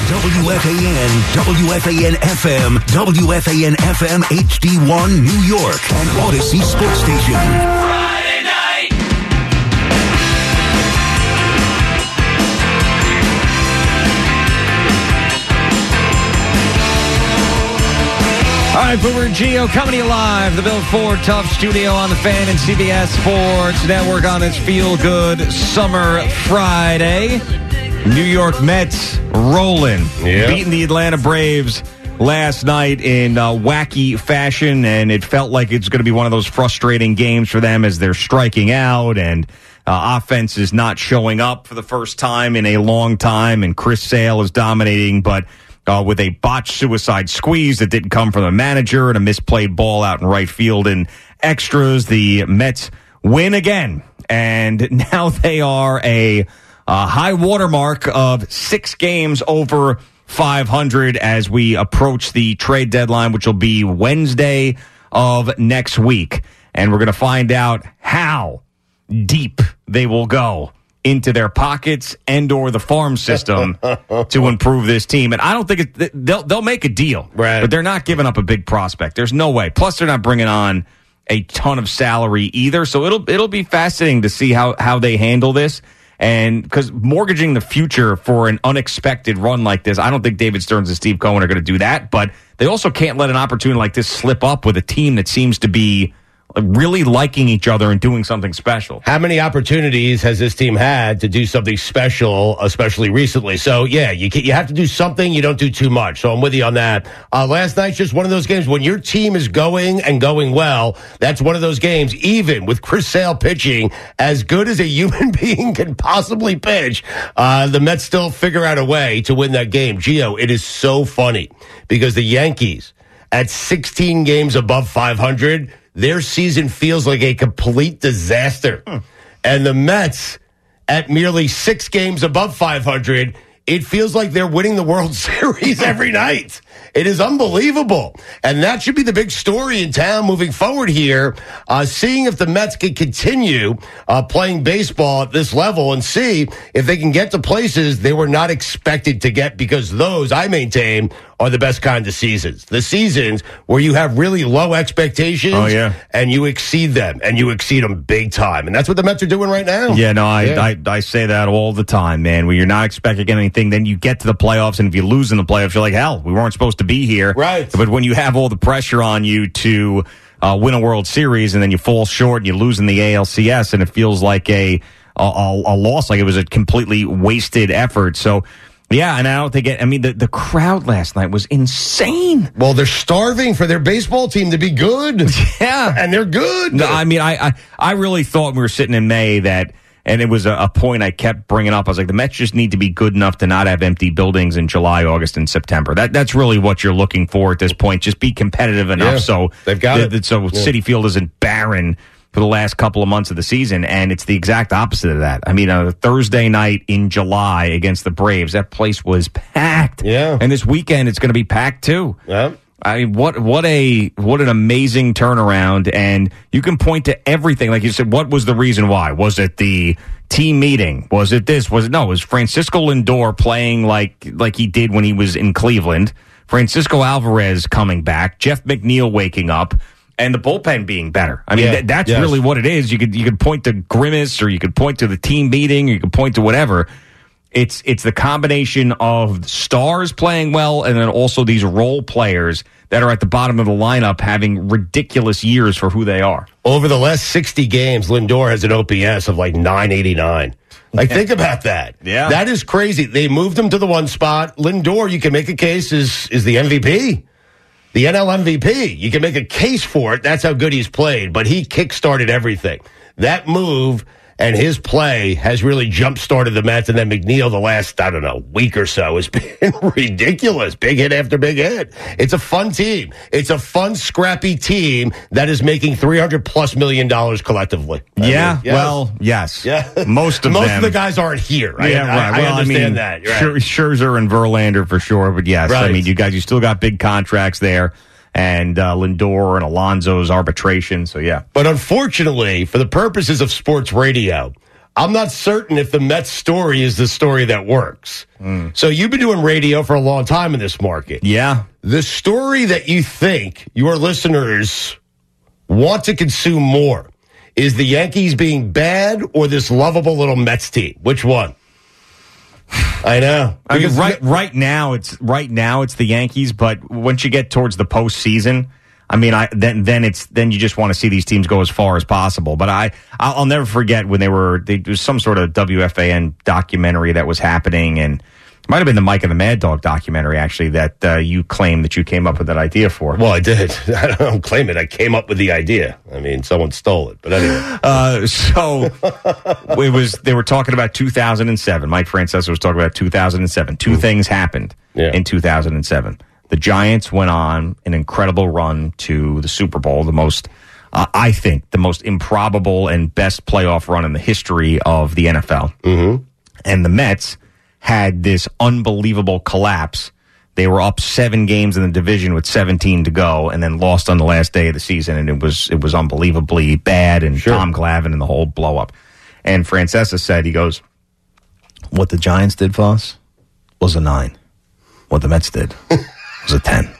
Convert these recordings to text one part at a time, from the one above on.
WFAN, WFAN FM, WFAN FM HD1 New York, and Odyssey Sports Station. Friday night. All right, Boomer and Gio coming to you live. The Bill Ford Tough Studio on the Fan and CBS Sports Network on this feel-good summer Friday. New York Mets rolling, beating the Atlanta Braves last night in wacky fashion, and it felt like it's going to be one of those frustrating games for them as they're striking out and offense is not showing up for the first time in a long time, and Chris Sale is dominating, but with a botched suicide squeeze that didn't come from the manager and a misplayed ball out in right field and extras, the Mets win again, and now they are a high watermark of 6 games over 500 as we approach the trade deadline, which will be Wednesday of next week. And we're going to find out how deep they will go into their pockets and or the farm system to improve this team. And I don't think they'll make a deal, right, but they're not giving up a big prospect. There's no way. Plus, they're not bringing on a ton of salary either. So it'll be fascinating to see how they handle this. And because mortgaging the future for an unexpected run like this, I don't think David Stearns and Steve Cohen are going to do that. But they also can't let an opportunity like this slip up with a team that seems to be really liking each other and doing something special. How many opportunities has this team had to do something special, especially recently? So, yeah, you have to do something. You don't do too much. So I'm with you on that. Last night's just one of those games when your team is going and going well. That's one of those games, even with Chris Sale pitching as good as a human being can possibly pitch, the Mets still figure out a way to win that game. Gio, it is so funny because the Yankees at 16 games above 500, their season feels like a complete disaster. And the Mets, at merely 6 games above 500, it feels like they're winning the World Series every night. It is unbelievable. And that should be the big story in town moving forward here, seeing if the Mets can continue playing baseball at this level and see if they can get to places they were not expected to get, because those, I maintain, are the best kind of seasons. The seasons where you have really low expectations and you exceed them, and you exceed them big time. And that's what the Mets are doing right now. Yeah, no, I say that all the time, man. When you're not expecting anything, then you get to the playoffs, and if you lose in the playoffs, you're like, hell, we weren't supposed to be here. Right. But when you have all the pressure on you to win a World Series, and then you fall short and you lose in the ALCS, and it feels like a loss, like it was a completely wasted effort. So, yeah, and I don't think the crowd last night was insane. Well, they're starving for their baseball team to be good. Yeah. And they're good. No, I really thought we were sitting in May that, and it was a point I kept bringing up. I was like, the Mets just need to be good enough to not have empty buildings in July, August, and September. That's really what you're looking for at this point. Just be competitive enough so they've got it. So Citi Field isn't barren for the last couple of months of the season, and it's the exact opposite of that. I mean, a Thursday night in July against the Braves, that place was packed. Yeah. And this weekend, it's going to be packed too. Yeah. I mean, what an amazing turnaround, and you can point to everything. Like you said, what was the reason why? Was it the team meeting? Was it this? Was it no? It was Francisco Lindor playing like he did when he was in Cleveland. Francisco Alvarez coming back. Jeff McNeil waking up. And the bullpen being better. I mean, that's really what it is. You could point to Grimace, or you could point to the team meeting, or you could point to whatever. It's the combination of stars playing well, and then also these role players that are at the bottom of the lineup having ridiculous years for who they are. Over the last 60 games, Lindor has an OPS of like 989. Like, think about that. Yeah. That is crazy. They moved him to the one spot. Lindor, you can make a case, is the MVP. The NL MVP. You can make a case for it. That's how good he's played. But he kick-started everything. That move and his play has really jump-started the Mets. And then McNeil, the last, week or so, has been ridiculous. Big hit after big hit. It's a fun team. It's a fun, scrappy team that is making $300+ million collectively. Yes. Yeah. Most of the guys aren't here. Right. I understand that. Right. Scherzer and Verlander for sure, but yes. Right. I mean, you still got big contracts there. And Lindor and Alonso's arbitration, so yeah. But unfortunately, for the purposes of sports radio, I'm not certain if the Mets story is the story that works. So you've been doing radio for a long time in this market. Yeah. The story that you think your listeners want to consume more is the Yankees being bad or this lovable little Mets team. Which one? I know. I mean, right now it's the Yankees, but once you get towards the postseason, I mean, then you just want to see these teams go as far as possible. But I'll never forget when there was some sort of WFAN documentary that was happening, and it might have been the Mike and the Mad Dog documentary, actually, that you claimed that you came up with that idea for. Well, I did. I don't claim it. I came up with the idea. I mean, someone stole it. But anyway. So they were talking about 2007. Mike Francesa was talking about 2007. Two things happened in 2007. The Giants went on an incredible run to the Super Bowl, I think, the most improbable and best playoff run in the history of the NFL. Mm-hmm. And the Mets had this unbelievable collapse. They were up 7 games in the division with 17 to go, and then lost on the last day of the season, and it was unbelievably bad, and Tom Glavine and the whole blow up. And Francesa said, he goes, what the Giants did for us was a 9. What the Mets did was a 10.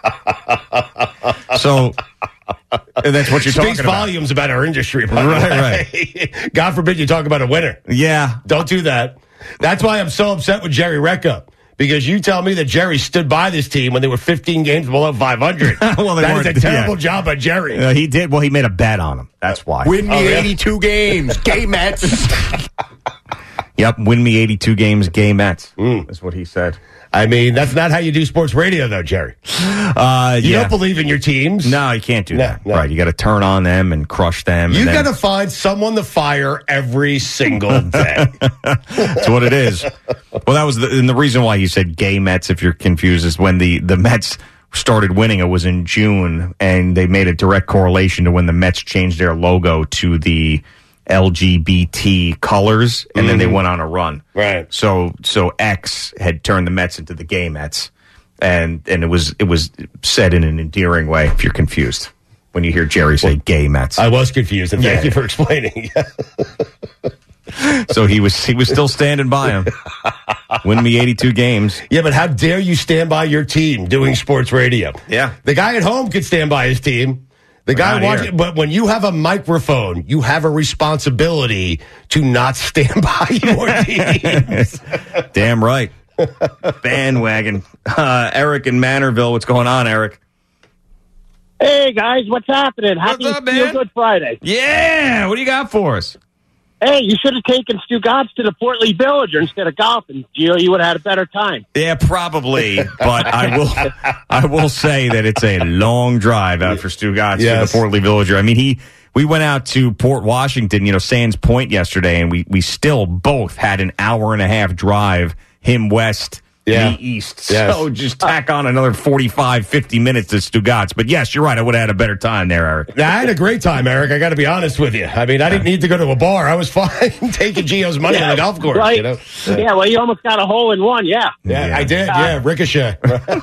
So that's what you're talking about. Speaks volumes about our industry. Right. God forbid you talk about a winner. Yeah. Don't do that. That's why I'm so upset with Jerry Recca. Because you tell me that Jerry stood by this team when they were 15 games below 500. Well, that is a terrible job by Jerry. He did. Well, he made a bet on him. That's why. Win me 82 games. Gay Mets. Yep, win me 82 games, gay Mets. That's what he said. I mean, that's not how you do sports radio, though, Jerry. You don't believe in your teams. No, you can't do that. No. Right, you got to turn on them and crush them. You got to find someone to fire every single day. That's what it is. Well, that was the reason why you said gay Mets, if you're confused, is when the Mets started winning. It was in June, and they made a direct correlation to when the Mets changed their logo to the LGBT colors, and then they went on a run. Right. So X had turned the Mets into the gay Mets, and it was said in an endearing way. If you're confused when you hear Jerry say gay Mets, I was confused, and thank you for explaining. So he was still standing by him. Win me 82 games. Yeah, but how dare you stand by your team doing sports radio? Yeah. The guy at home could stand by his team. The guy watching, but when you have a microphone, you have a responsibility to not stand by your teams. Damn right. Bandwagon. Eric in Manorville. What's going on, Eric? Hey, guys. What's happening? Happy up, man? Feel Good Friday. Yeah. What do you got for us? Hey, you should have taken Stu Gotts to the Portly Villager instead of golfing. Gio, you would have had a better time. Yeah, probably. But I will say that it's a long drive out for Stu Gotts to the Portly Villager. I mean, we went out to Port Washington, Sands Point yesterday, and we still both had an hour and a half drive, him west, me east. Yes. So just tack on another 45, 50 minutes to Stu Gotts. But yes, you're right. I would have had a better time there, Eric. I had a great time, Eric. I got to be honest with you. I mean, I didn't need to go to a bar. I was fine taking Gio's money on the golf course. Right. Yeah, well, you almost got a hole in one, Yeah, I did. Ricochet. Listen,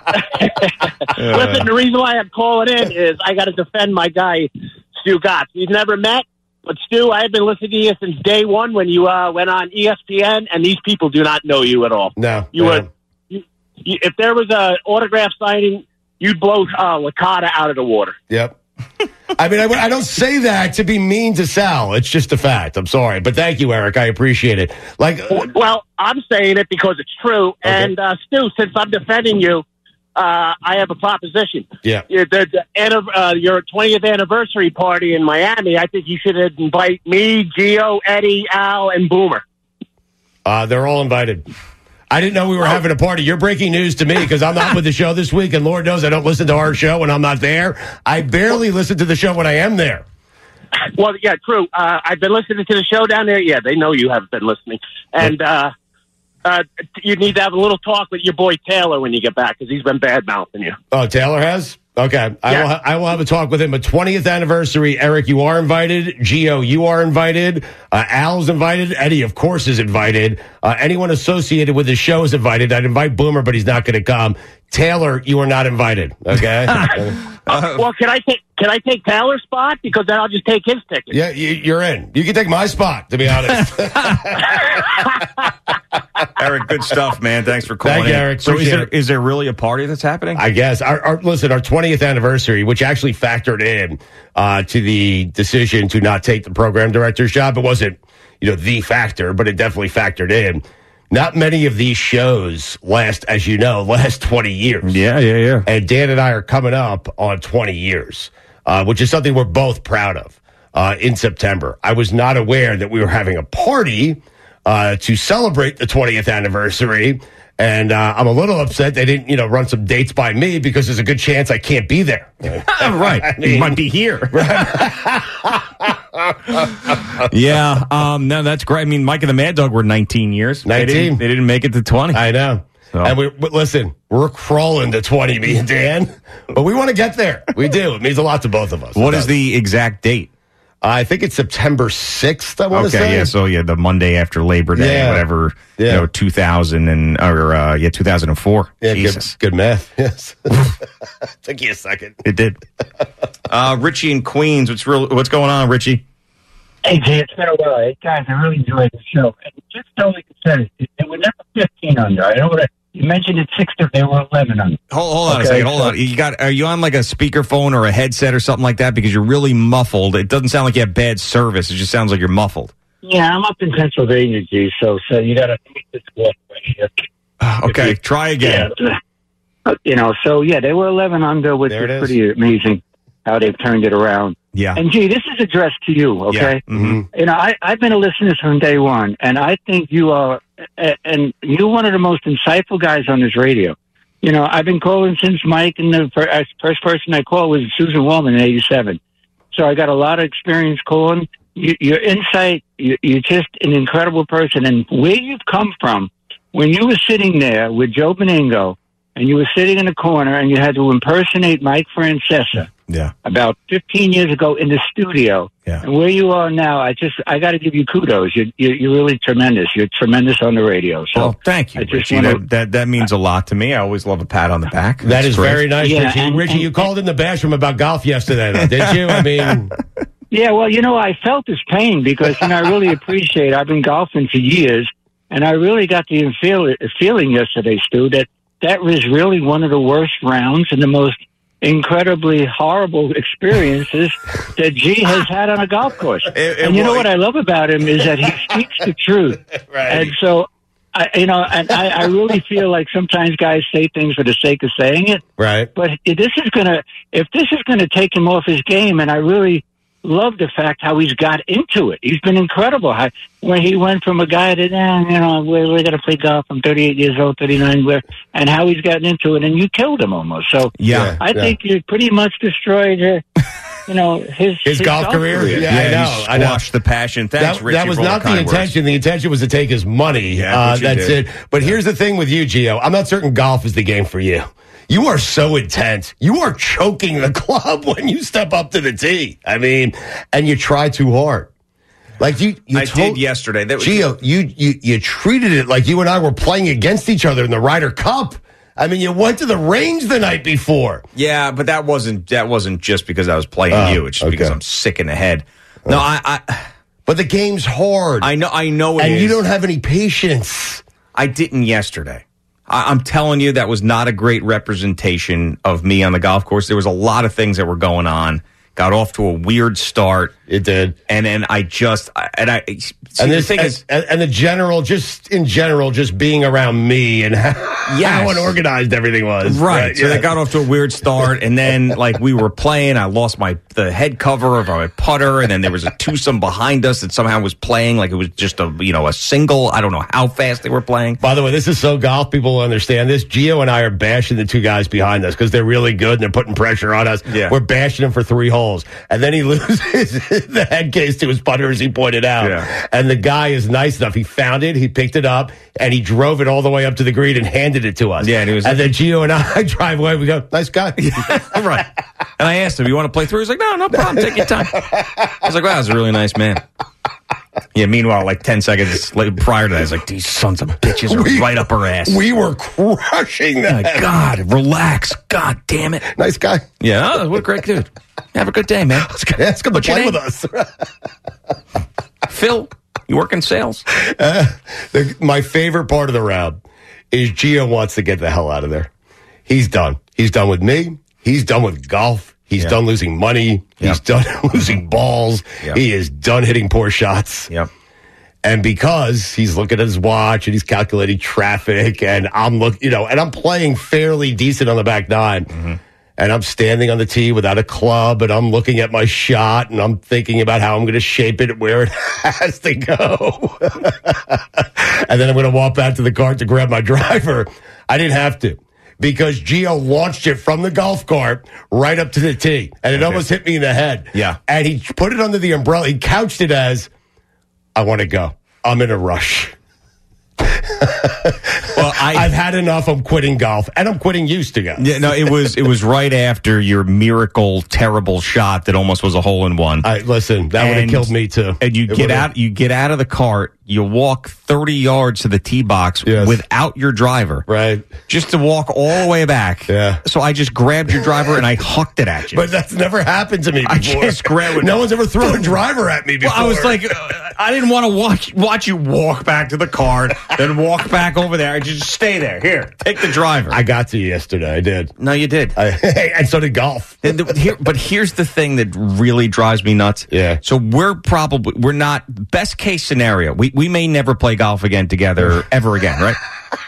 the reason why I'm calling in is I got to defend my guy, Stu Gotts. We've never met, but Stu, I've been listening to you since day one when you went on ESPN, and these people do not know you at all. No. If there was an autograph signing, you'd blow Licata out of the water. Yep. I mean, I don't say that to be mean to Sal. It's just a fact. I'm sorry. But thank you, Eric. I appreciate it. Well, I'm saying it because it's true. Okay. And, Stu, since I'm defending you, I have a proposition. Yeah. Your 20th anniversary party in Miami, I think you should invite me, Gio, Eddie, Al, and Boomer. They're all invited. I didn't know we were having a party. You're breaking news to me because I'm not with the show this week, and Lord knows I don't listen to our show when I'm not there. I barely listen to the show when I am there. Well, yeah, true. I've been listening to the show down there. Yeah, they know you haven't been listening. And you need to have a little talk with your boy Taylor when you get back because he's been bad-mouthing you. Oh, Taylor has? Okay. Yeah. I will have a talk with him. But 20th anniversary, Eric, you are invited. Gio, you are invited. Al's invited. Eddie, of course, is invited. Anyone associated with the show is invited. I'd invite Boomer, but he's not going to come. Taylor, you are not invited. Okay. Well, can I take Taylor's spot? Because then I'll just take his ticket. Yeah, you're in. You can take my spot, to be honest. Eric, good stuff, man. Thanks for calling Thank you, in. Eric. So Appreciate it. is there really a party that's happening? I guess. Listen, our 20th anniversary, which actually factored in to the decision to not take the program director's job. It wasn't, the factor, but it definitely factored in. Not many of these shows last 20 years. Yeah. And Dan and I are coming up on 20 years, which is something we're both proud of in September. I was not aware that we were having a party to celebrate the 20th anniversary. And I'm a little upset they didn't, run some dates by me because there's a good chance I can't be there. Right. You might be here. Yeah. No, that's great. I mean, Mike and the Mad Dog were 19 years. 19. They didn't make it to 20. I know. So. And we're crawling to 20, me and Dan. But we want to get there. We do. It means a lot to both of us. What is the exact date? I think it's September 6th, I want to say. Okay, yeah, so the Monday after Labor Day, whatever, 2004. Yeah, Jesus. good math, yes. Took you a second. It did. Richie in Queens, what's going on, Richie? Hey, Jay, it's been a while. Hey, guys, I really enjoyed the show. And just totally said it were never 15 under. I know what you mentioned at 6, they were 11 under. Hold on a second. Hold on. Are you on like a speakerphone or a headset or something like that? Because you're really muffled. It doesn't sound like you have bad service. It just sounds like you're muffled. Yeah, I'm up in Pennsylvania, G. So you got to make this work right here. Okay, try again. Yeah. They were 11 under, which is pretty amazing how they've turned it around. Yeah. And, G, this is addressed to you, okay? Yeah. Mm-hmm. I've been a listener from day one, and I think you are, and you're one of the most insightful guys on this radio. I've been calling since Mike, and the first person I called was Susan Wallman in 87. So I got a lot of experience calling. Your insight, you're just an incredible person. And where you've come from, when you were sitting there with Joe Beningo, and you were sitting in the corner, and you had to impersonate Mike Francesa. Yeah. About 15 years ago in the studio. Yeah. And where you are now, I got to give you kudos. You're really tremendous. You're tremendous on the radio. So thank you, Richie. That means a lot to me. I always love a pat on the back. That is great. very nice, Yeah, Richie. Richie, you called in the bathroom about golf yesterday, though, didn't you? I mean... Yeah, well, I felt his pain because I really appreciate I've been golfing for years, and I really got the feeling yesterday, Stu, that was really one of the worst rounds and the most incredibly horrible experiences that G has had on a golf course. And you know what I love about him is that he speaks the truth. Right. And so, I really feel like sometimes guys say things for the sake of saying it. Right. But if this is gonna take him off his game, and I really love the fact how he's got into it. He's been incredible. When he went from a guy that, we're going to play golf. I'm 38 years old, 39, and how he's gotten into it, and you killed him almost. So I think you pretty much destroyed his golf career. Yeah, I know. Squashed the passion. Thanks, Richie. That was not the intention. The intention was to take his money. That's it. But here's the thing with you, Gio. I'm not certain golf is the game for you. You are so intense. You are choking the club when you step up to the tee. I mean, and you try too hard. Like I did yesterday. Gio, you treated it like you and I were playing against each other in the Ryder Cup. I mean, you went to the range the night before. Yeah, but that wasn't just because I was playing you. It's just because I'm sick in the head. No, But the game's hard. I know it and is. you don't have any patience. I didn't yesterday. I'm telling you, that was not a great representation of me on the golf course. There was a lot of things that were going on. Got off to a weird start. It did. And then the general, just being around me and how unorganized everything was. Right. So they got off to a weird start, and then we were playing. I lost the head cover of my putter, and then there was a twosome behind us that somehow was playing like it was just a single. I don't know how fast they were playing. By the way, this is so golf. People will understand this. Gio and I are bashing the two guys behind us because they're really good and they're putting pressure on us. Yeah. We're bashing them for 3 holes, and then he loses the head case to his putter, as he pointed out. Yeah. And the guy is nice enough. He found it, he picked it up, and he drove it all the way up to the green and handed it to us. Yeah, and then Gio and I drive away. We go, nice guy. Right. And I asked him, you want to play through? He's like, no problem. Take your time. I was like, wow, that's a really nice man. Yeah, meanwhile, like 10 seconds prior to that, it's like, these sons of bitches are right up her ass. We were crushing that. Oh, God, relax. God damn it. Nice guy. Yeah, oh, what a great dude. Have a good day, man. Let's ask him to What's your play name? with us. Phil, you work in sales? My favorite part of the round is Gio wants to get the hell out of there. He's done. He's done with me. He's done with golf. He's done losing money. He's done losing balls. He is done hitting poor shots. Yep. And because he's looking at his watch and he's calculating traffic, and I'm and I'm playing fairly decent on the back nine, and I'm standing on the tee without a club, and I'm looking at my shot, and I'm thinking about how I'm going to shape it where it has to go. And then I'm going to walk back to the cart to grab my driver. I didn't have to, because Gio launched it from the golf cart right up to the tee, and it almost hit me in the head. Yeah. And he put it under the umbrella. He couched it as, I want to go. I'm in a rush. Well, I've had enough. I'm quitting golf, and I'm quitting used to go. Yeah, no, it was right after your miracle, terrible shot that almost was a hole in one. Listen, that would have killed me too. And you get out of the cart, you walk 30 yards to the tee box without your driver, right? Just to walk all the way back. Yeah. So I just grabbed your driver and I hucked it at you. But that's never happened to me before. I just grabbed it. No one's ever thrown a driver at me before. Well, I was like, I didn't want to watch you walk back to the cart, then walk back over there. I just stay there. Here, take the driver. I got to you yesterday. I did. No, you did. And so did golf. But here's the thing that really drives me nuts. Yeah. So we're not, best case scenario, we may never play golf again together ever again, right?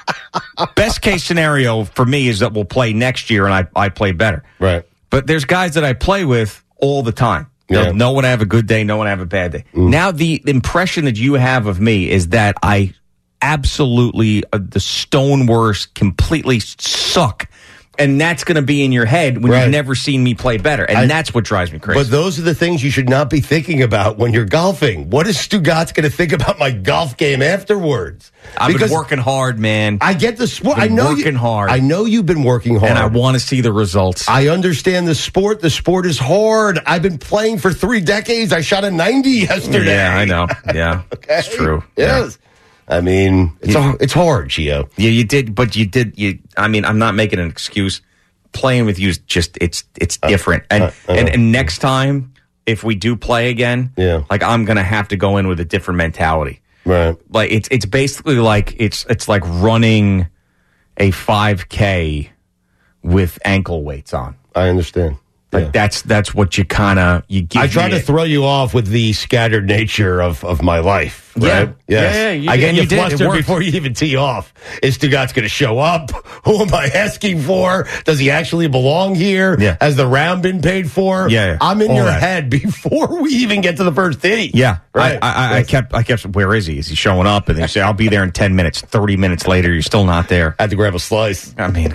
Best case scenario for me is that we'll play next year and I play better. Right. But there's guys that I play with all the time. Yeah. No one have a good day, no one have a bad day. Now the impression that you have of me is that I absolutely, the stone worst, completely suck. And that's going to be in your head when you've never seen me play better. And that's what drives me crazy. But those are the things you should not be thinking about when you're golfing. What is Stugatz going to think about my golf game afterwards? I've been working hard, man. I get the sport. I know working hard. I know you've been working hard. And I want to see the results. I understand the sport. The sport is hard. I've been playing for 3 decades. I shot a 90 yesterday. Yeah, I know. Yeah. Okay. It's true. Yes. Yeah. I mean, it's hard, Gio. Yeah, you did, but you did. I mean, I'm not making an excuse. Playing with you is just it's different. And next time, if we do play again, like I'm gonna have to go in with a different mentality. Right. Like it's basically like it's like running a 5K with ankle weights on. I understand. Like that's what you kind of you give. I try to throw you off with the scattered nature of my life. Right? Yeah. I get you flustered before you even tee off. Is Stugatz going to show up? Who am I asking for? Does he actually belong here? Yeah. Has the round been paid for? Yeah. I'm in your head before we even get to the first tee. Yeah. Right. I kept. Where is he? Is he showing up? And they say I'll be there in 10 minutes. 30 minutes later, you're still not there. I had to grab a slice. I mean.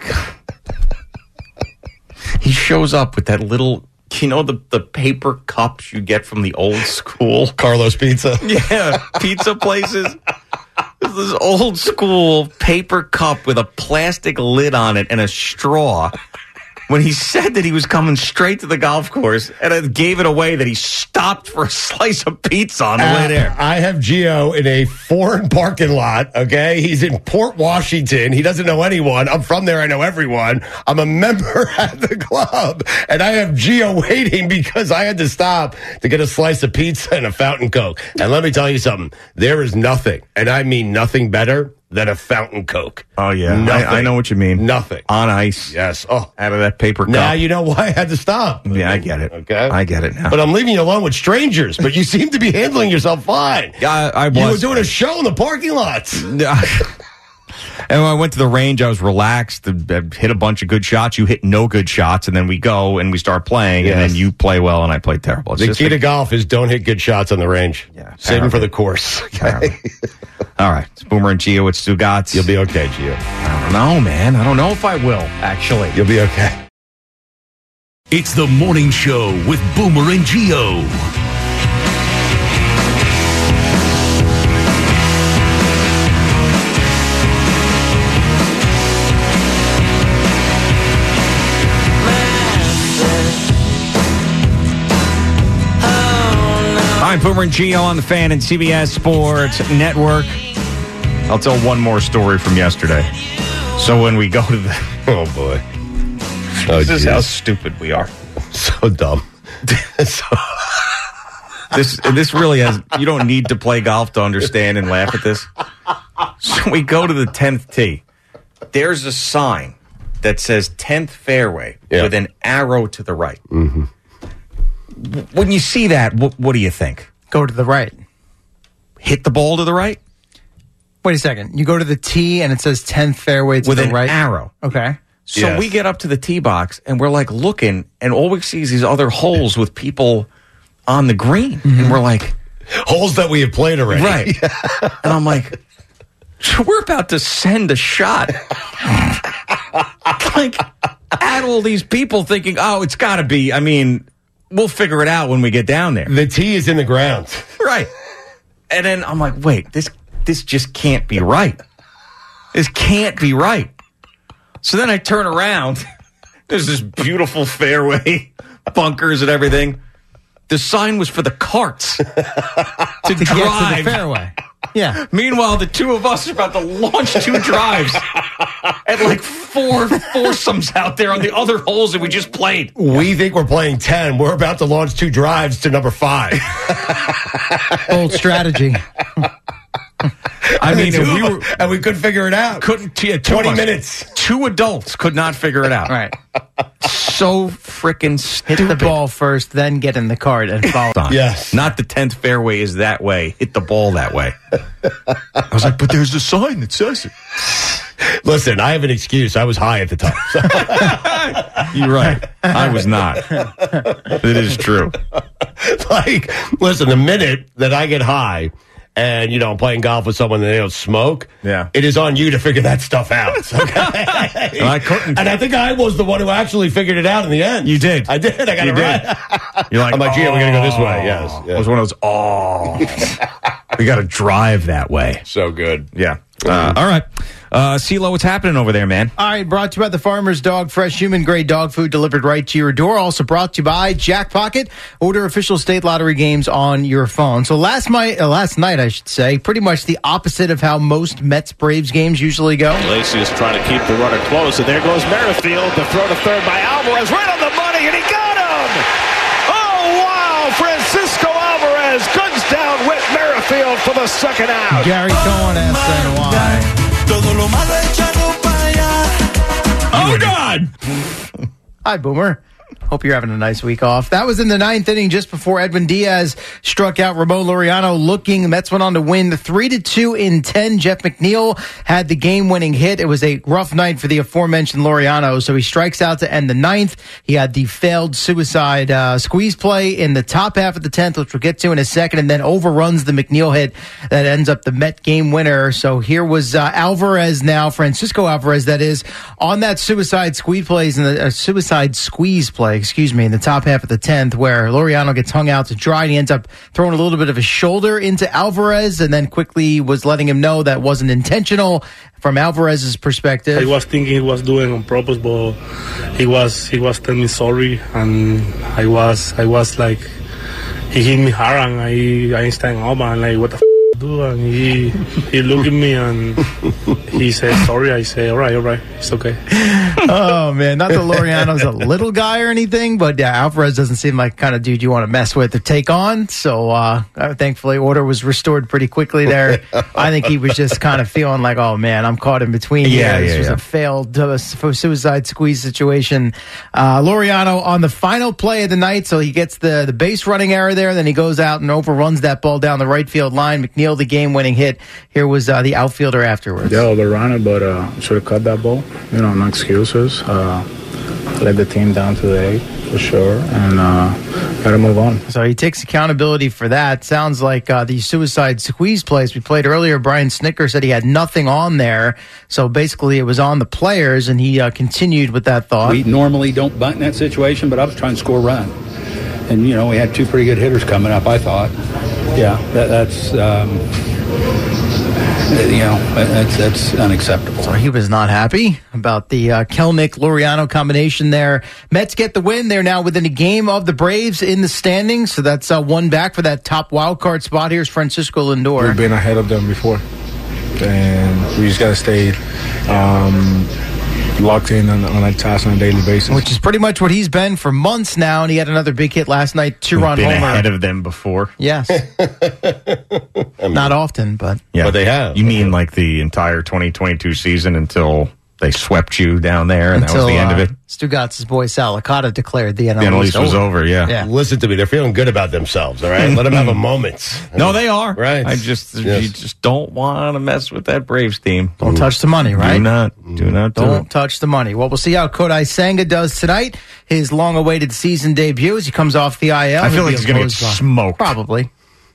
He shows up with that little, the paper cups you get from the old school. Carlos Pizza. Yeah, pizza places. This old school paper cup with a plastic lid on it and a straw. When he said that he was coming straight to the golf course, and I gave it away that he stopped for a slice of pizza on the way there. I have Gio in a foreign parking lot, okay? He's in Port Washington. He doesn't know anyone. I'm from there. I know everyone. I'm a member at the club, and I have Gio waiting because I had to stop to get a slice of pizza and a fountain Coke. And let me tell you something. There is nothing, and I mean nothing better than a fountain Coke. Oh, yeah. I know what you mean. Nothing. On ice. Yes. Oh. Out of that paper cup. Now you know why I had to stop. Yeah, I get it. Okay. I get it now. But I'm leaving you alone with strangers, but you seem to be handling yourself fine. Yeah, I was. You were doing a show in the parking lots. And when I went to the range, I was relaxed, hit a bunch of good shots. You hit no good shots, and then we go and we start playing, and then you play well, and I play terrible. The key to golf is don't hit good shots on the range. Yeah, save them for the course. Okay? All right. It's Boomer and Gio. It's Stugatz. You'll be okay, Gio. I don't know, man. I don't know if I will, actually. You'll be okay. It's the morning show with Boomer and Gio. right, Boomer and Gio on the Fan and CBS Sports Network. I'll tell one more story from yesterday. So when we go to the... Oh, boy. This is how stupid we are. So dumb. This really has... You don't need to play golf to understand and laugh at this. So we go to the 10th tee. There's a sign that says 10th fairway with an arrow to the right. Mm-hmm. When you see that, what do you think? Go to the right. Hit the ball to the right? Wait a second. You go to the tee and it says 10th fairway to with the an right? arrow. Okay. So we get up to the tee box and we're like looking, and all we see is these other holes with people on the green. Mm-hmm. And we're like... Holes that we have played already. Right. And I'm like, we're about to send a shot. Like, at all these people thinking, oh, it's got to be, I mean, we'll figure it out when we get down there. The tee is in the ground. Right. And then I'm like, wait, this just can't be right. This can't be right. So then I turn around. There's this beautiful fairway, bunkers and everything. The sign was for the carts to drive get to the fairway. Yeah. Meanwhile, the two of us are about to launch 2 drives at like 4 foursomes out there on the other holes that we just played. We think we're playing 10. We're about to launch 2 drives to number 5. Bold strategy. I mean, and we couldn't figure it out. Couldn't 20 minutes. 2 adults could not figure it out. Right. So freaking stupid. Hit the ball first, then get in the cart and follow on. Yes. Not the 10th fairway is that way. Hit the ball that way. I was like, but there's a sign that says it. Listen, I have an excuse. I was high at the time. So. You're right. I was not. It is true. Like, listen, the minute that I get high and, you know, I'm playing golf with someone that they don't smoke, it is on you to figure that stuff out. Okay? I couldn't. And I think I was the one who actually figured it out in the end. You did. I did. I got it right. You're like, I'm like, gee, we're going to go this way. Yes. It was one of those, we got to drive that way. So good. Yeah. All right. CeeLo, what's happening over there, man? All right, brought to you by the Farmer's Dog, fresh human-grade dog food delivered right to your door. Also brought to you by Jackpocket. Order official state lottery games on your phone. So last night, I should say, pretty much the opposite of how most Mets-Braves games usually go. Lacey is trying to keep the runner close, and there goes Merrifield. The throw to third by Alvarez, right on the money, and he got him! Oh, wow! Francisco Alvarez guns down with Merrifield for the second out. Gary Cohen, SNY. Oh, God! Hi, Boomer. Hope you're having a nice week off. That was in the 9th inning just before Edwin Diaz struck out Ramon Laureano looking. The Mets went on to win 3-2 in 10. Jeff McNeil had the game-winning hit. It was a rough night for the aforementioned Laureano, so he strikes out to end the 9th. He had the failed suicide squeeze play in the top half of the 10th, which we'll get to in a second, and then overruns the McNeil hit that ends up the Met game winner. So here was Alvarez now, Francisco Alvarez, that is, on that suicide squeeze plays in the suicide squeeze play. In the top half of the 10th, where Laureano gets hung out to dry, and he ends up throwing a little bit of a shoulder into Alvarez, and then quickly was letting him know that wasn't intentional from Alvarez's perspective. I was thinking he was doing on purpose, but he was telling me sorry, and I was like, he hit me hard, and I stand up and like, what the do? And he looked at me and he said sorry. I say all right, it's okay. Oh man, not that Laureano's a little guy or anything, but yeah, Alvarez doesn't seem like the kind of dude you want to mess with or take on. So thankfully order was restored pretty quickly there. I think he was just kind of feeling like, oh man, I'm caught in between here. This was a failed suicide squeeze situation. Laureano on the final play of the night, so he gets the base running error there, then he goes out and overruns that ball down the right field line. McNeil the game-winning hit. Here was the outfielder afterwards. Yeah, overrun it, but should have cut that ball. You know, no excuses. Let the team down to the 8th for sure, and got to move on. So he takes accountability for that. Sounds like the suicide squeeze plays we played earlier. Brian Snitker said he had nothing on there, so basically it was on the players, and he continued with that thought. We normally don't bunt in that situation, but I was trying to score a run. And, you know, we had 2 pretty good hitters coming up, I thought. Yeah, that's That's unacceptable. So he was not happy about the Kelenic-Laureano combination there. Mets get the win. They're now within a game of the Braves in the standings. So that's one back for that top wild card spot. Here's Francisco Lindor. We've been ahead of them before, and we just got to stay locked in on a task on a daily basis. Which is pretty much what he's been for months now, and he had another big hit last night, two-run homer. Been ahead of them before. Yes. Not often, but... Yeah. But they have. You mean like the entire 2022 season until they swept you down there, and that was the end of it? Stugatz's boy Sal Licata declared the NL The NL East was over, yeah. Listen to me. They're feeling good about themselves, all right? Let them have a moment. No, they are. Right. You just don't want to mess with that Braves team. Don't touch the money, right? Do not Don't touch the money. Well, we'll see how Kodai Senga does tonight. His long-awaited season debut as he comes off the IL. I feel like he's going to get smoked. Probably.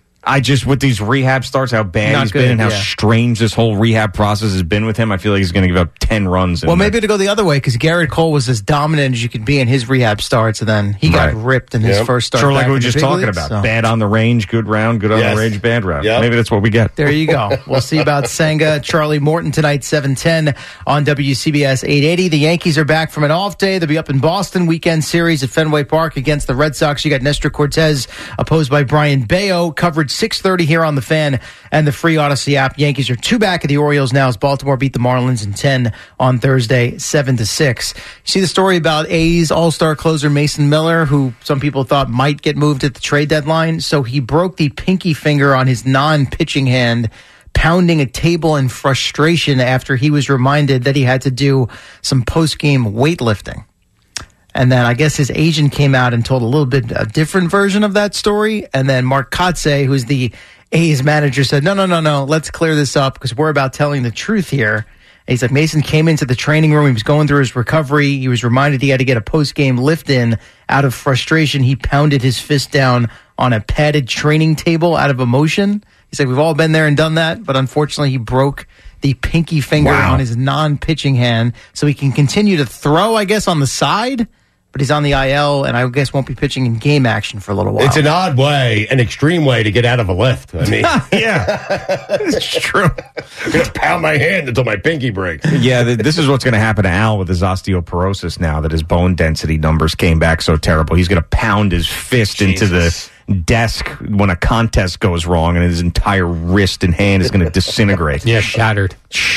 With these rehab starts, how bad he's been and how strange this whole rehab process has been with him, I feel like he's going to give up 10 runs. Well, maybe to go the other way, because Garrett Cole was as dominant as you could be in his rehab starts, and then he got ripped in his first start. Sure, like we were just talking leagues, about. So. Bad on the range, good round, good on the range, bad round. Yep. Maybe that's what we get. There you go. We'll see about Senga. Charlie Morton tonight, 7:10 on WCBS 880. The Yankees are back from an off day. They'll be up in Boston. Weekend series at Fenway Park against the Red Sox. You got Nestor Cortez opposed by Brian Bayo. Coverage 6:30 here on the Fan and the free Odyssey app. Yankees are 2 back of the Orioles now as Baltimore beat the Marlins in 10 on Thursday, 7-6. You see the story about A's all-star closer Mason Miller, who some people thought might get moved at the trade deadline. So he broke the pinky finger on his non-pitching hand, pounding a table in frustration after he was reminded that he had to do some post-game weightlifting. And then I guess his agent came out and told a different version of that story. And then Mark Kotze, who's the A's manager, said, no, let's clear this up because we're about telling the truth here. And he's like, Mason came into the training room. He was going through his recovery. He was reminded he had to get a post-game lift in. Out of frustration, he pounded his fist down on a padded training table out of emotion. He said, we've all been there and done that, but unfortunately he broke the pinky finger on his non-pitching hand so he can continue to throw, I guess, on the side. But he's on the IL, and I guess won't be pitching in game action for a little while. It's an odd way, an extreme way to get out of a lift. I mean, yeah, it's true. I'm going to pound my hand until my pinky breaks. Yeah, this is what's going to happen to Al with his osteoporosis now that his bone density numbers came back so terrible. He's going to pound his fist into the desk when a contest goes wrong, and his entire wrist and hand is going to disintegrate. Yeah, shattered.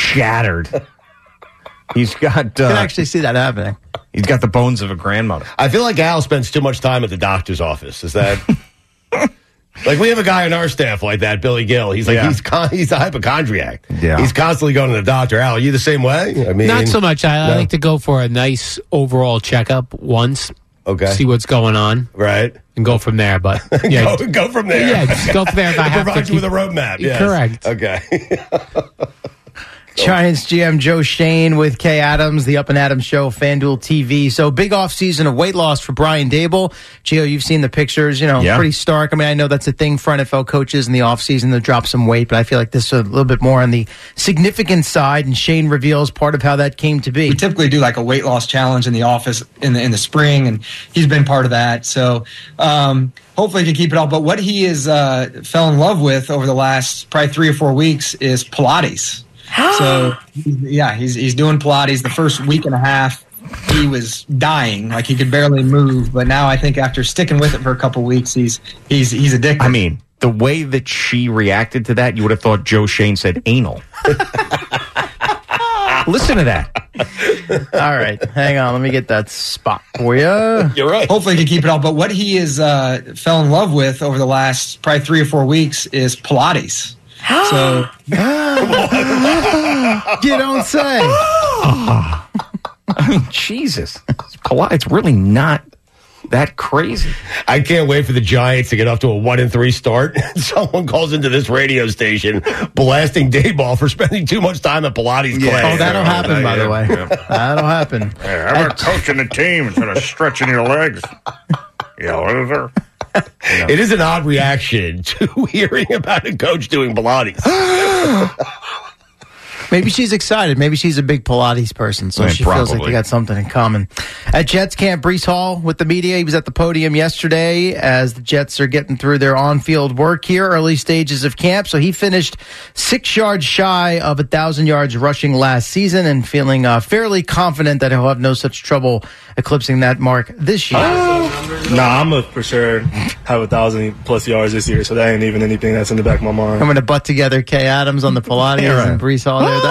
He's got... I can actually see that happening. He's got the bones of a grandmother. I feel like Al spends too much time at the doctor's office. Is that... Like, we have a guy on our staff like that, Billy Gill. He's like, he's a hypochondriac. Yeah. He's constantly going to the doctor. Al, are you the same way? I mean, not so much. I like to go for a nice overall checkup once. Okay. See what's going on. Right. And go from there. But yeah, go from there. Yeah, just go from there if I have to. Provide you with a roadmap. Yes. Correct. Okay. Giants GM Joe Shane with Kay Adams, the Up and Adams Show, FanDuel TV. So big offseason of weight loss for Brian Dable. Gio, you've seen the pictures, pretty stark. I mean, I know that's a thing for NFL coaches in the offseason to drop some weight, but I feel like this is a little bit more on the significant side, and Shane reveals part of how that came to be. We typically do like a weight loss challenge in the office in the spring, and he's been part of that. So hopefully he can keep it all. But what he is fell in love with over the last probably 3 or 4 weeks is Pilates. So, he's doing Pilates. The first week and a half, he was dying, like he could barely move. But now I think after sticking with it for a couple weeks, he's addicted. I mean, the way that she reacted to that, you would have thought Joe Shane said anal. Listen to that. All right, hang on. Let me get that spot for you. You're right. Hopefully he can keep it all. But what he is fell in love with over the last probably 3 or 4 weeks is Pilates. So you don't say. I mean, Jesus. It's really not that crazy. I can't wait for the Giants to get off to a 1-3 start. Someone calls into this radio station blasting Dayball for spending too much time at Pilates class. Oh, that'll happen, by the way. That'll happen. Hey, how about coaching the team instead of stretching your legs? Yeah, loser. It is an odd reaction to hearing about a coach doing Pilates. Maybe she's excited. Maybe she's a big Pilates person, so she feels like they got something in common. At Jets camp, Breece Hall with the media. He was at the podium yesterday as the Jets are getting through their on-field work here, early stages of camp. So he finished 6 yards shy of 1,000 yards rushing last season and feeling fairly confident that he'll have no such trouble eclipsing that mark this year. I'm going to for sure have 1,000+ yards this year, so that ain't even anything that's in the back of my mind. I'm going to butt together Kay Adams on the Pilates and Breece Hall there.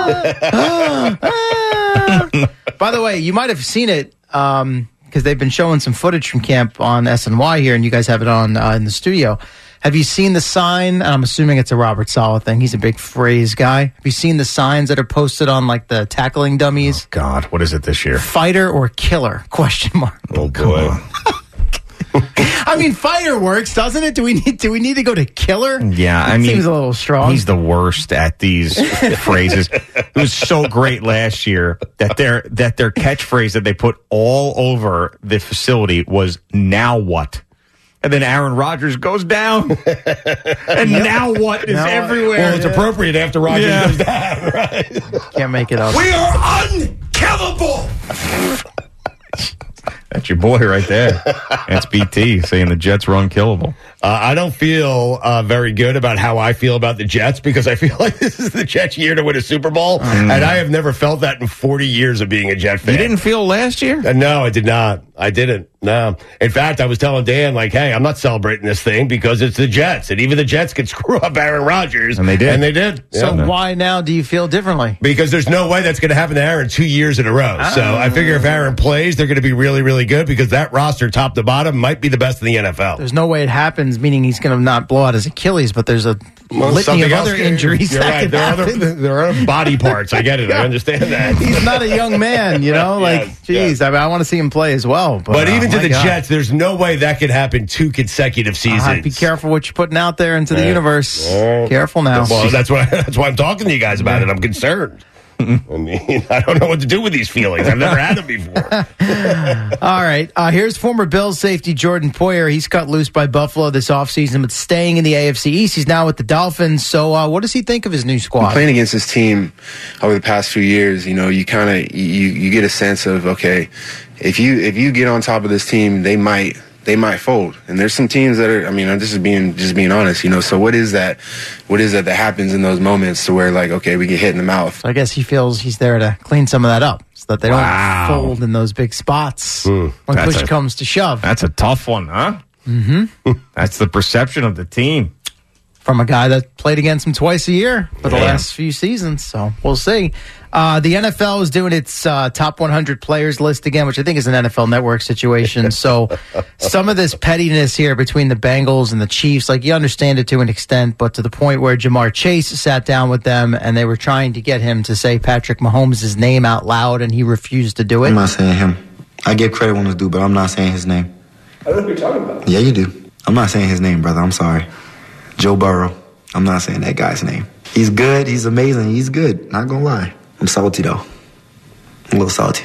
By the way, you might have seen it because they've been showing some footage from camp on SNY here, and you guys have it on in the studio. Have you seen the sign? I'm assuming it's a Robert Saleh thing. He's a big phrase guy. Have you seen the signs that are posted on like the tackling dummies? Oh, God, what is it this year? Fighter or killer? Question mark. Oh, boy. I mean, fighter works, doesn't it? Do we need to go to killer? Yeah, I mean, seems a little strong. He's the worst at these phrases. It was so great last year that their catchphrase that they put all over the facility was "Now what?" And then Aaron Rodgers goes down, and now what is everywhere. Well, it's appropriate after Rodgers goes down, right? Can't make it up. We are unkillable. That's your boy right there. That's BT saying the Jets are unkillable. I don't feel very good about how I feel about the Jets because I feel like this is the Jets' year to win a Super Bowl, and I have never felt that in 40 years of being a Jet fan. You didn't feel last year? No, I did not. I didn't. No. In fact, I was telling Dan, like, hey, I'm not celebrating this thing because it's the Jets, and even the Jets could screw up Aaron Rodgers. And they did. So why now do you feel differently? Because there's no way that's going to happen to Aaron 2 years in a row. So I figure if Aaron plays, they're going to be really, really good because that roster, top to bottom, might be the best in the NFL. There's no way it happens, meaning he's going to not blow out his Achilles, but there's a litany of other injuries. You're right. There are other body parts. I get it. I understand that. He's not a young man, you know? Geez, I want to see him play as well. But even to the Jets, there's no way that could happen 2 consecutive seasons. Be careful what you're putting out there into the universe. Careful now. Well, that's why I'm talking to you guys about it. I'm concerned. I mean, I don't know what to do with these feelings. I've never had them before. All right. Here's former Bills safety Jordan Poyer. He's cut loose by Buffalo this offseason, but staying in the AFC East. He's now with the Dolphins. So what does he think of his new squad? Playing against this team over the past few years, you know, you kind of you get a sense of, okay, if you get on top of this team, they might fold. And there's some teams that are, I mean, this is being honest, you know. So what is that that happens in those moments to where, like, okay, we get hit in the mouth? I guess he feels he's there to clean some of that up so that they don't fold in those big spots when push comes to shove. That's a tough one, huh? Mm-hmm. That's the perception of the team. From a guy that played against him twice a year for the last few seasons. So we'll see. The NFL is doing its top 100 players list again, which I think is an NFL Network situation. So some of this pettiness here between the Bengals and the Chiefs, like, you understand it to an extent, but to the point where Jamar Chase sat down with them and they were trying to get him to say Patrick Mahomes' name out loud, and he refused to do it. I'm not saying him. I give credit when it's due, but I'm not saying his name. I don't know what you're talking about. Yeah, you do. I'm not saying his name, brother. I'm sorry. Joe Burrow. I'm not saying that guy's name. He's good. He's amazing. He's good. Not gonna lie. I'm salty, though. I'm a little salty.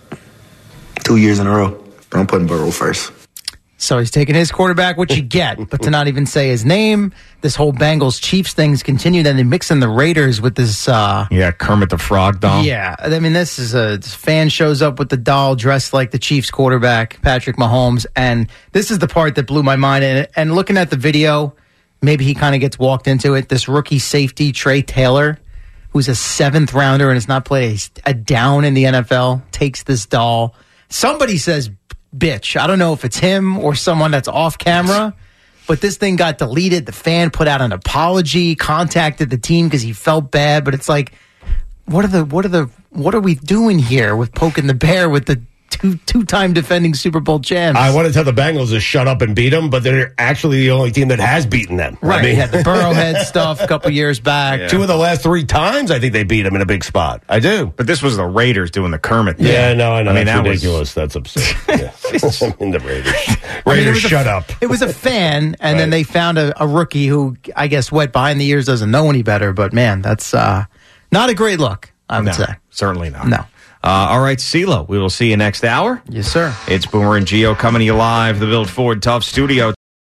2 years in a row. But I'm putting Burrow first. So he's taking his quarterback, which you get, but to not even say his name. This whole Bengals-Chiefs thing's continued, and they mix in the Raiders with this... Kermit the Frog doll. Yeah, I mean, this is this fan shows up with the doll dressed like the Chiefs quarterback, Patrick Mahomes, and this is the part that blew my mind. And looking at the video, maybe he kind of gets walked into it. This rookie safety, Trey Taylor, who's a 7th rounder and has not played a down in the NFL, takes this doll. Somebody says bitch. I don't know if it's him or someone that's off camera, but this thing got deleted. The fan put out an apology, contacted the team because he felt bad, but it's like, what are we doing here with poking the bear with the two-time defending Super Bowl champs? I want to tell the Bengals to shut up and beat them, but they're actually the only team that has beaten them. Right. I mean, had the Burrowhead stuff a couple years back. Yeah. 2 of the last 3 times, I think they beat them in a big spot. I do. But this was the Raiders doing the Kermit thing. Yeah, no, I know. I mean, that's ridiculous. That's absurd. I mean, the Raiders. Raiders, shut up. It was a fan, and then they found a rookie who, I guess, wet behind the ears, doesn't know any better. But, man, that's not a great look, I would say. Certainly not. No. All right, CeeLo, we will see you next hour. Yes, sir. It's Boomer and Gio coming to you live, the Built Ford Tough Studio.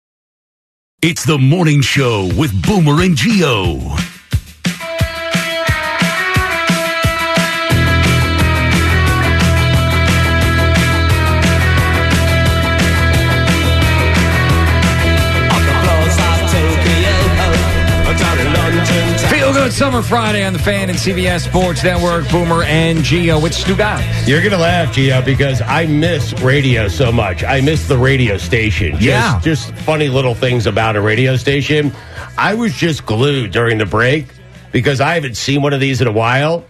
It's the morning show with Boomer and Gio. Summer Friday on the Fan and CBS Sports Network. Boomer and Gio. It's Stu Guys. You're going to laugh, Gio, because I miss radio so much. I miss the radio station. Just funny little things about a radio station. I was just glued during the break because I haven't seen one of these in a while.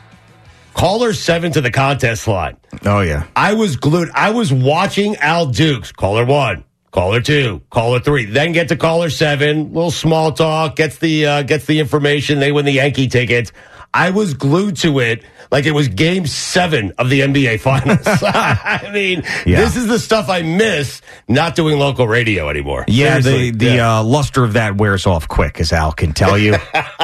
Caller 7 to the contest line. Oh, yeah. I was glued. I was watching Al Dukes. Caller 1, caller 2, caller 3. Then get to caller 7. Little small talk. Gets the information. They win the Yankee tickets. I was glued to it like it was Game 7 of the NBA Finals. I mean, This is the stuff I miss not doing local radio anymore. Yeah, the luster of that wears off quick, as Al can tell you. No,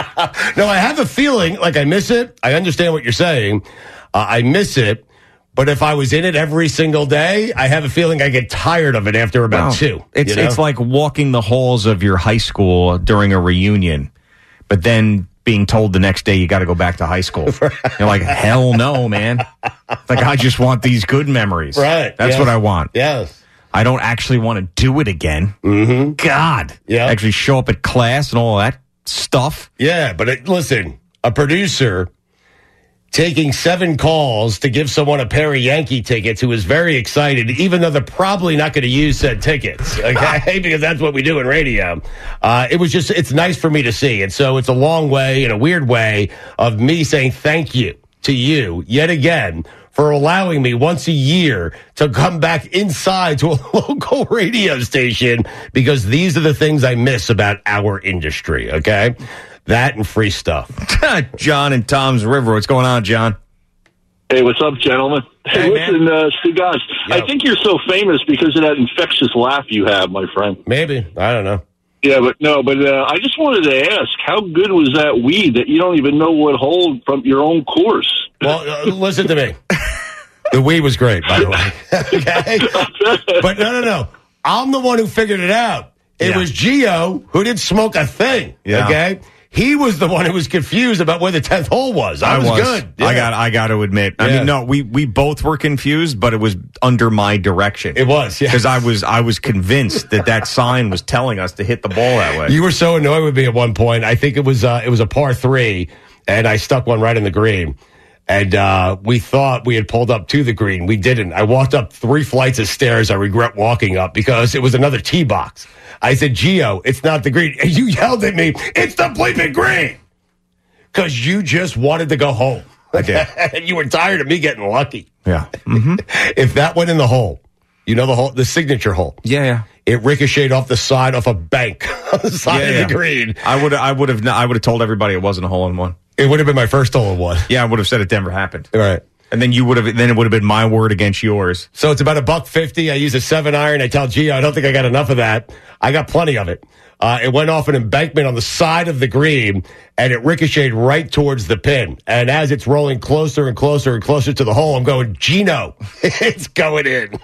I have a feeling like I miss it. I understand what you're saying. I miss it. But if I was in it every single day, I have a feeling I get tired of it after about 2. It's like walking the halls of your high school during a reunion, but then being told the next day you got to go back to high school. You're like, hell no, man. Like, I just want these good memories. Right. That's what I want. Yes. I don't actually want to do it again. Mm-hmm. God. Yeah. Actually show up at class and all that stuff. Yeah, but listen, a producer taking 7 calls to give someone a pair of Yankee tickets who is very excited, even though they're probably not going to use said tickets, okay? Because that's what we do in radio. It's nice for me to see. And so it's a long way, in a weird way, of me saying thank you to you yet again for allowing me once a year to come back inside to a local radio station, because these are the things I miss about our industry, okay? That and free stuff. John and Tom's River. What's going on, John? Hey, what's up, gentlemen? Hey, listen, Stu Guys, I think you're so famous because of that infectious laugh you have, my friend. Maybe. I don't know. Yeah, but I just wanted to ask, how good was that weed that you don't even know what hold from your own course? Well, listen to me. The weed was great, by the way. Okay? But no. I'm the one who figured it out. It was Gio who didn't smoke a thing. Yeah. Okay? He was the one who was confused about where the 10th hole was. I was good. Yeah. I got to admit. I mean, no, we both were confused, but it was under my direction. It was, yeah. Because I was convinced that sign was telling us to hit the ball that way. You were so annoyed with me at one point. I think it was a par 3, and I stuck one right in the green. And we thought we had pulled up to the green. We didn't. I walked up 3 flights of stairs I regret walking up because it was another tee box. I said, Gio, it's not the green. And you yelled at me, it's the bleeping green. Because you just wanted to go home. I did. And you were tired of me getting lucky. Yeah. Mm-hmm. If that went in the hole, you know the hole, the signature hole. Yeah. It ricocheted off the side of a bank on the side of the green. I would have told everybody it wasn't a hole in one. It would have been my first hole in one. Yeah, I would have said it never happened. All right. And then it would have been my word against yours. So it's about $150. I use a 7-iron. I tell Gio, I don't think I got enough of that. I got plenty of it. It went off an embankment on the side of the green, and it ricocheted right towards the pin. And as it's rolling closer and closer and closer to the hole, I'm going, Gino, it's going in.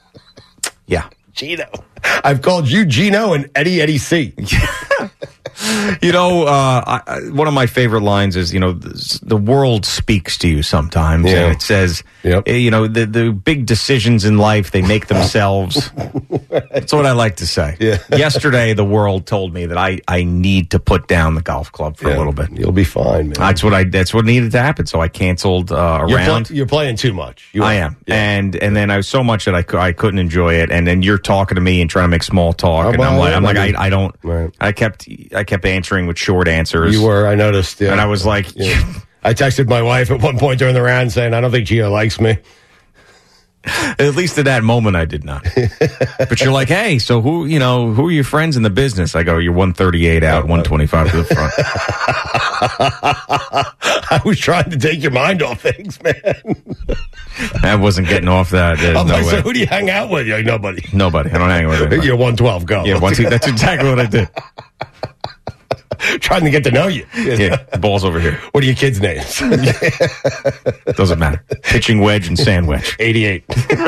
Yeah. Gino. I've called you Gino and Eddie C. You know, one of my favorite lines is, the world speaks to you sometimes. Yeah. And it says, the big decisions in life, they make themselves. That's what I like to say. Yeah. Yesterday, the world told me that I need to put down the golf club for a little bit. You'll be fine, man. That's what needed to happen. So I canceled a round. You're playing too much. I am. Yeah. And then I was so much that I couldn't enjoy it. And then you're talking to me and trying to make small talk. I don't. Right. I kept answering with short answers. You were, I noticed. Yeah. And I was like, I texted my wife at one point during the round saying, I don't think Gio likes me. At least at that moment, I did not. But you're like, hey, so who are your friends in the business? I go, you're 138 out, 125 to the front. I was trying to take your mind off things, man. I wasn't getting off that. So who do you hang out with? You're like, nobody. Nobody. I don't hang with anybody. You're 112. Go. Yeah, that's exactly what I did. Trying to get to know you. Yeah, the ball's over here. What are your kids' names? Doesn't matter. Pitching wedge and sandwich. 88.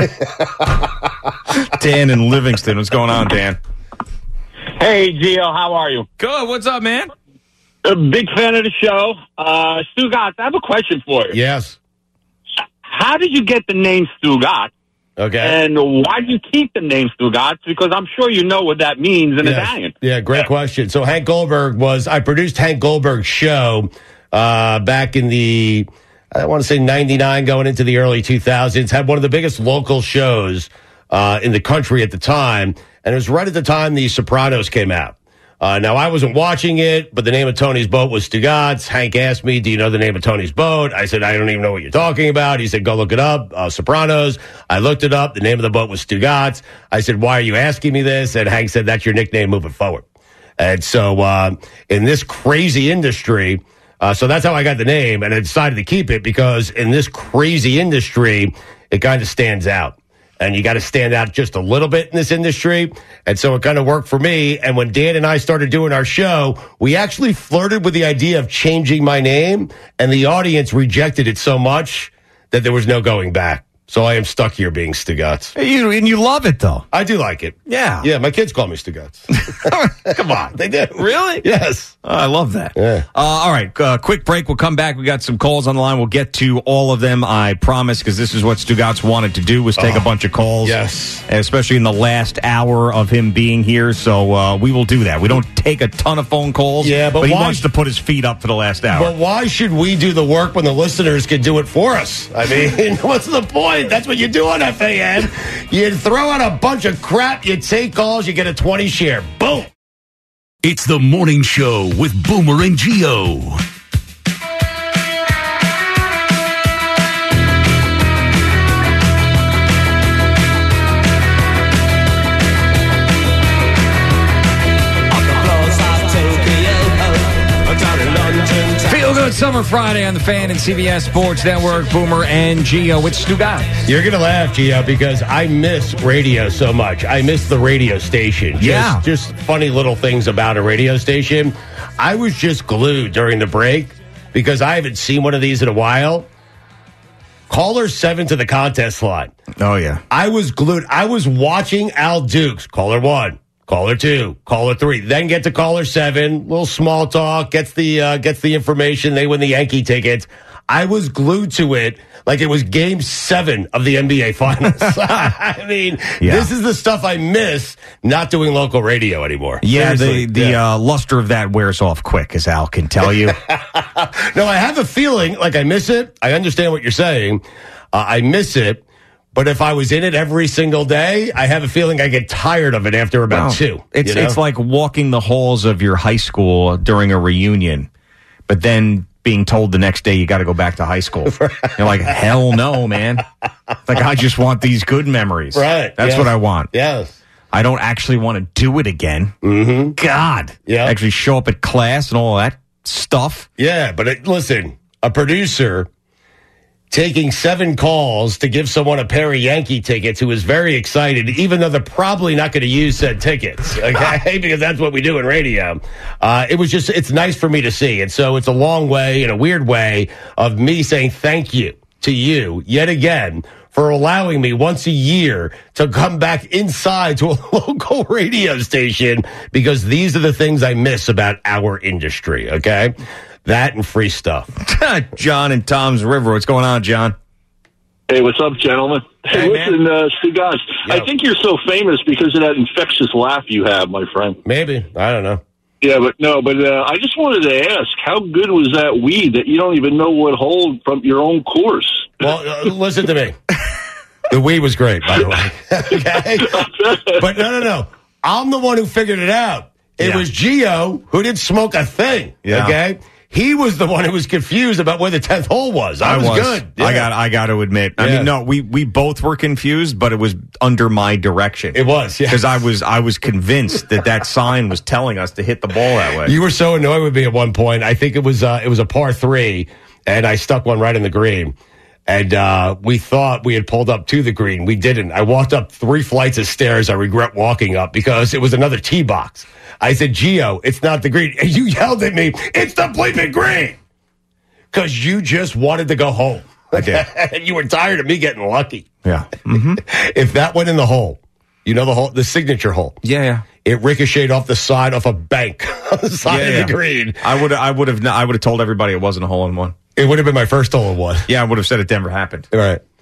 Dan in Livingston. What's going on, Dan? Hey, Gio. How are you? Good. What's up, man? A big fan of the show. Stu Gotts, I have a question for you. Yes. How did you get the name Stu Gotts? Okay. And why do you keep the name Stugotz? Because I'm sure you know what that means in Italian. Yeah, great question. So Hank Goldberg I produced Hank Goldberg's show back in the, I want to say 99 going into the early 2000s. Had one of the biggest local shows in the country at the time. And it was right at the time The Sopranos came out. Now, I wasn't watching it, but the name of Tony's boat was Stugotz. Hank asked me, do you know the name of Tony's boat? I said, I don't even know what you're talking about. He said, go look it up, Sopranos. I looked it up. The name of the boat was Stugotz. I said, why are you asking me this? And Hank said, that's your nickname moving forward. And so in this crazy industry, so that's how I got the name, and I decided to keep it because in this crazy industry, it kind of stands out. And you got to stand out just a little bit in this industry. And so it kind of worked for me. And when Dan and I started doing our show, we actually flirted with the idea of changing my name. And the audience rejected it so much that there was no going back. So I am stuck here being Stugotz. And you love it, though. I do like it. Yeah. Yeah, my kids call me Stugotz. Come on. They do. Really? Yes. I love that. Yeah. All right. Quick break. We'll come back. We got some calls on the line. We'll get to all of them, I promise, because this is what Stugotz wanted to do, was take a bunch of calls. Yes. Especially in the last hour of him being here. So we will do that. We don't take a ton of phone calls. Yeah, but he why wants to put his feet up for the last hour. But why should we do the work when the listeners can do it for us? I mean, what's the point? That's what you do on FAN. You throw out a bunch of crap, you take calls, you get a 20 share. Boom. It's the morning show with Boomer and Gio. Feel Good Summer Friday on the Fan and CBS Sports Network. Boomer and Gio. It's Stugotz. You're going to laugh, Gio, because I miss radio so much. I miss the radio station. Just funny little things about a radio station. I was just glued during the break because I haven't seen one of these in a while. Caller 7 to the contest line. Oh, yeah. I was glued. I was watching Al Dukes. Caller 1. Caller 2, caller 3, then get to caller 7, little small talk, gets the information, they win the Yankee tickets. I was glued to it like it was game 7 of the NBA Finals. I mean, This is the stuff I miss not doing local radio anymore. Yeah, the luster of that wears off quick, as Al can tell you. No, I have a feeling like I miss it. I understand what you're saying. I miss it. But if I was in it every single day, I have a feeling I get tired of it after about 2. It's like walking the halls of your high school during a reunion, but then being told the next day you got to go back to high school. You're like, hell no, man. Like, I just want these good memories. Right. That's what I want. Yes. I don't actually want to do it again. Mm-hmm. God. Yeah. Actually show up at class and all that stuff. Yeah, but listen, a producer taking 7 calls to give someone a pair of Yankee tickets who is very excited, even though they're probably not going to use said tickets, okay? Because that's what we do in radio. It's nice for me to see. And so it's a long way, in a weird way, of me saying thank you to you yet again for allowing me once a year to come back inside to a local radio station, because these are the things I miss about our industry, okay? That and free stuff. John in Tom's River. What's going on, John? Hey, what's up, gentlemen? Hey, listen, Stugotz, I think you're so famous because of that infectious laugh you have, my friend. Maybe. I don't know. Yeah, but I just wanted to ask, how good was that weed that you don't even know what hold from your own course? Well, listen to me. The weed was great, by the way. Okay? But no. I'm the one who figured it out. It was Gio who didn't smoke a thing. Yeah. Okay? He was the one who was confused about where the 10th hole was. I was good. Yeah. I got to admit. I mean, no, we both were confused, but it was under my direction. It was, yeah. Because I was convinced that sign was telling us to hit the ball that way. You were so annoyed with me at one point. I think it was a par 3, and I stuck one right in the green. And we thought we had pulled up to the green. We didn't. I walked up 3 flights of stairs I regret walking up because it was another tee box. I said, Gio, it's not the green. And you yelled at me, it's the bleeping green. Because you just wanted to go home. Okay. And you were tired of me getting lucky. Yeah. Mm-hmm. If that went in the hole, you know the hole, the signature hole. Yeah. It ricocheted off the side of a bank on the side of the green. I would have told everybody it wasn't a hole in one. It would have been my first hole in one. Yeah, I would have said it never happened. Right.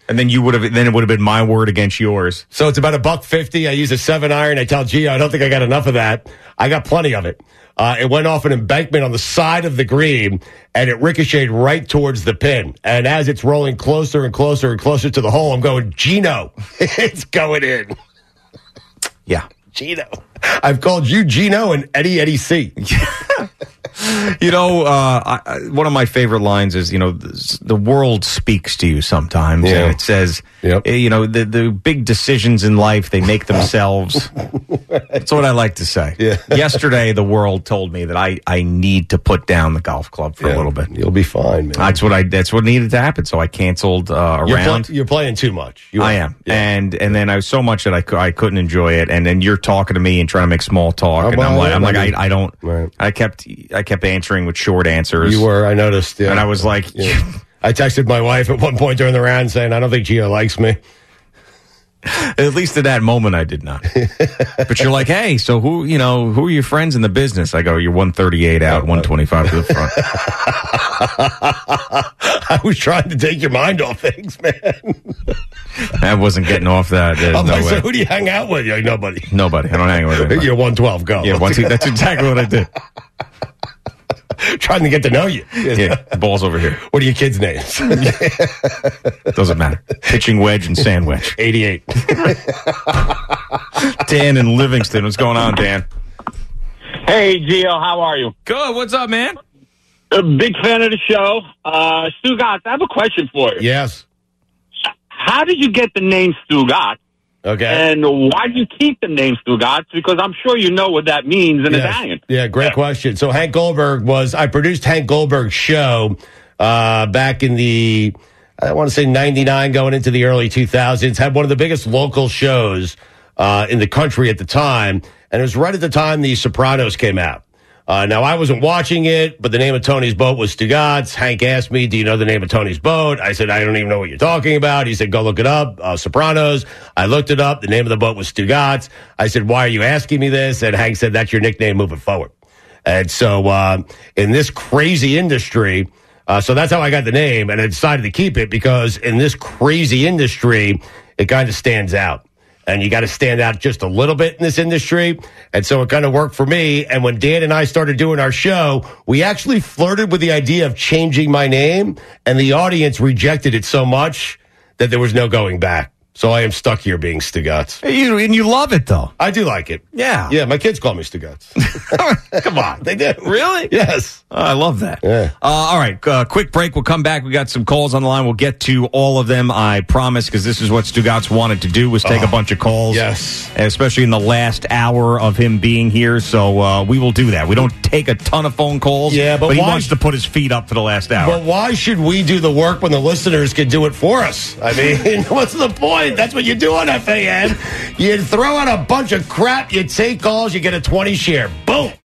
And then it would have been my word against yours. So it's about $1.50. I use a 7-iron. I tell Gio, I don't think I got enough of that. I got plenty of it. It went off an embankment on the side of the green, and it ricocheted right towards the pin. And as it's rolling closer and closer and closer to the hole, I'm going, Gino, it's going in. Yeah. Gino. I've called you Gino and Eddie C. You know, one of my favorite lines is, the world speaks to you sometimes. Yeah. And it says, the big decisions in life, they make themselves. That's what I like to say. Yeah. Yesterday, the world told me that I need to put down the golf club for a little bit. You'll be fine, man. That's what needed to happen. So I canceled a round. You're playing too much. I am. Yeah. And then I was so much that I couldn't enjoy it. And then you're talking to me and trying to make small talk. And I don't. Right. I kept answering with short answers. You were, I noticed. Yeah. And I was like, I texted my wife at one point during the round saying, I don't think Gio likes me. At least at that moment, I did not. But you're like, hey, so who are your friends in the business? I go, you're 138 out, 125 to the front. I was trying to take your mind off things, man. I wasn't getting off that. I'm like, so who do you hang out with? You're like, nobody. Nobody. I don't hang with anybody. You're 112. Go. Yeah, that's exactly what I did. Trying to get to know you. Yeah, the ball's over here. What are your kids' names? Doesn't matter. Pitching wedge and sand wedge. 88. Dan in Livingston. What's going on, Dan? Hey, Gio, how are you? Good. What's up, man? A big fan of the show. Stugatz, I have a question for you. Yes. How did you get the name Stugatz? Okay. And why do you keep the name Stugatz? Because I'm sure you know what that means in Italian. Yeah, great question. So Hank Goldberg I produced Hank Goldberg's show back in the, I want to say 99 going into the early 2000s. Had one of the biggest local shows in the country at the time. And it was right at the time The Sopranos came out. Now, I wasn't watching it, but the name of Tony's boat was Stugatz. Hank asked me, do you know the name of Tony's boat? I said, I don't even know what you're talking about. He said, go look it up, Sopranos. I looked it up. The name of the boat was Stugatz. I said, why are you asking me this? And Hank said, that's your nickname moving forward. And so in this crazy industry, so that's how I got the name, and I decided to keep it because in this crazy industry, it kind of stands out. And you got to stand out just a little bit in this industry. And so it kind of worked for me. And when Dan and I started doing our show, we actually flirted with the idea of changing my name. And the audience rejected it so much that there was no going back. So I am stuck here being Stugatz. And you love it, though. I do like it. Yeah. Yeah, my kids call me Stugatz. Come on. They do. Really? Yes. I love that. Yeah. All right. Quick break. We'll come back. We got some calls on the line. We'll get to all of them, I promise, because this is what Stugatz wanted to do, was take a bunch of calls. Yes. Especially in the last hour of him being here. So we will do that. We don't take a ton of phone calls. Yeah, but he why wants to put his feet up for the last hour. But why should we do the work when the listeners can do it for us? I mean, what's the point? That's what you do on FAN. You throw out a bunch of crap, you take calls, you get a 20 share. Boom.